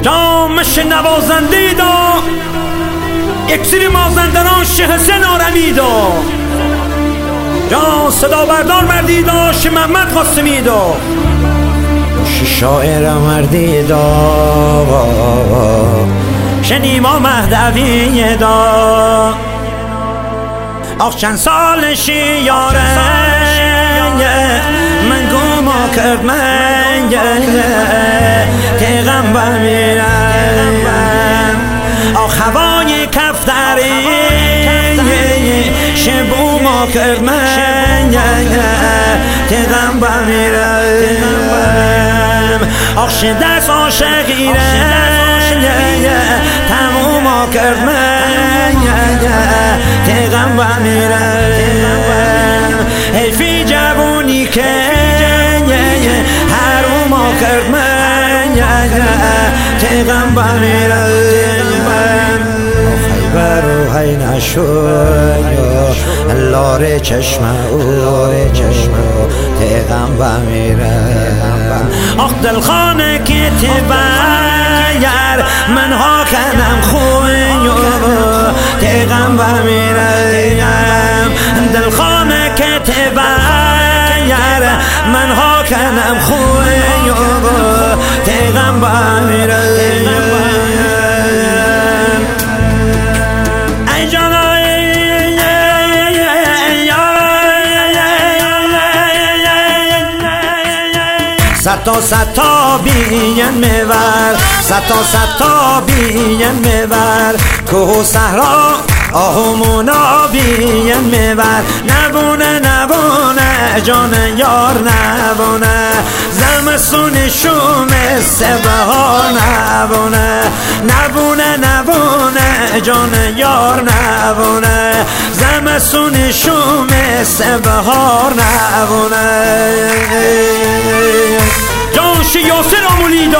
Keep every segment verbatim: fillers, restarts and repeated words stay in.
جامش نوازنده دا اکسیر مازندران شه حسین آرمی دا جان صدا بردار مردی دا شه محمد قاسمی دا شه شاعر مردی دا شه نیما مهدوی دا آخ چند سالشی یاره من گما کرد من پیغمبر میرم آخ هوای کفتری شبو ما کرد من پیغمبر میرم آخ شدست عاشقیره تموم ما کرد من پیغمبر میرم حیفی جوونی که حروم کرد من پیغمبر میرم خیبر و هی نشد لاره چشم او پیغمبر میرم آخ دلخانه که تبایر من ها کنم خوی پیغمبر میرم دلخانه که تبایر من ها کنم خوی پیغمبر میرم ای جانای ستا ستا بیان میور ستا ستا بیان میور کوه صحرا آهمونا بیان میور نبونه نبونه جان یار نبونه زمستون شوم سبها نبونه نبونه نبونه جان یار نبونه زمستون شوم سبها نبونه جانش یاسر آمولیدا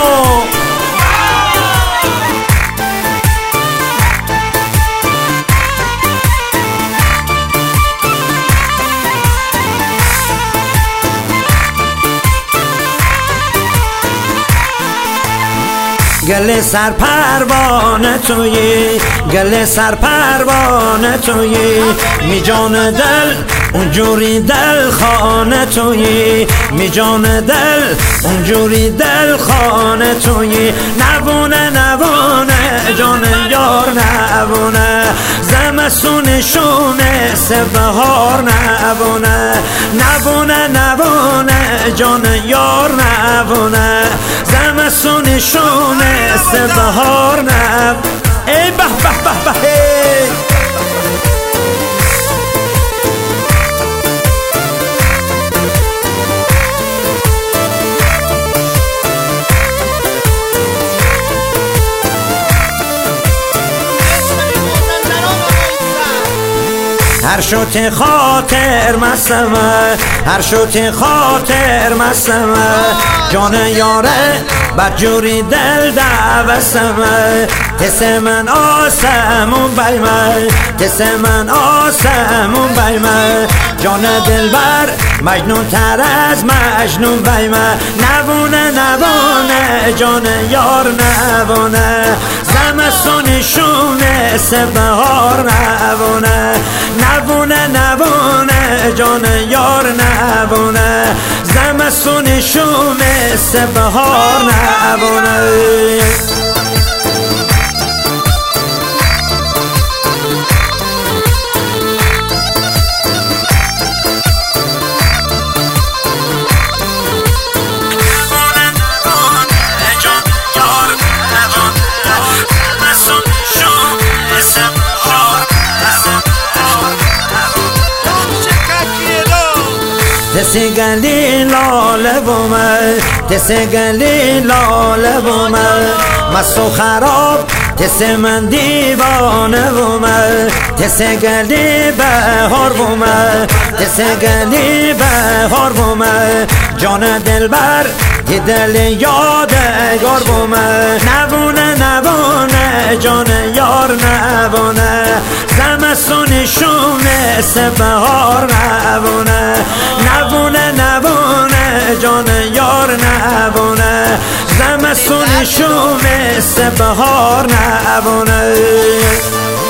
گل سر پروانه تویی گل سر پروانه تویی می جان دل اونجوری دل خانه تویی می جان دل اونجوری دل خانه تویی نبونه نبونه جان یار نبونه زمستون شونه سبهار نبونه نبونه نبونه جان یار نبونه زمستون شونه سبهار نب ای به به به به هر شوت خاطر مسمه هر شوت خاطر مسمه جان یاره بدجوری دل دوستمه تس من آسمون بیمه تس من آسمون بیمه جان دلبر مجنون تر از مجنون بیمه نبونه نبونه جان یار نبونه زمستون شونه سبهار نبونه نبونه نبونه جان یار نبونه زمستون شونه سبهار نبونه تسگلی لاله بومه تسگلی لاله بومه مست و خراب تس من دیوانه بومه تسگلی بهار بومه تسگلی بهار بومه جان دلبر دی دل یادگار بومه نبونه نبونه جان یار نبونه زمستون شونه سبهار نبونه نبونه نبونه جان یار نبونه زمستون فصلشو مثل بهار نبونه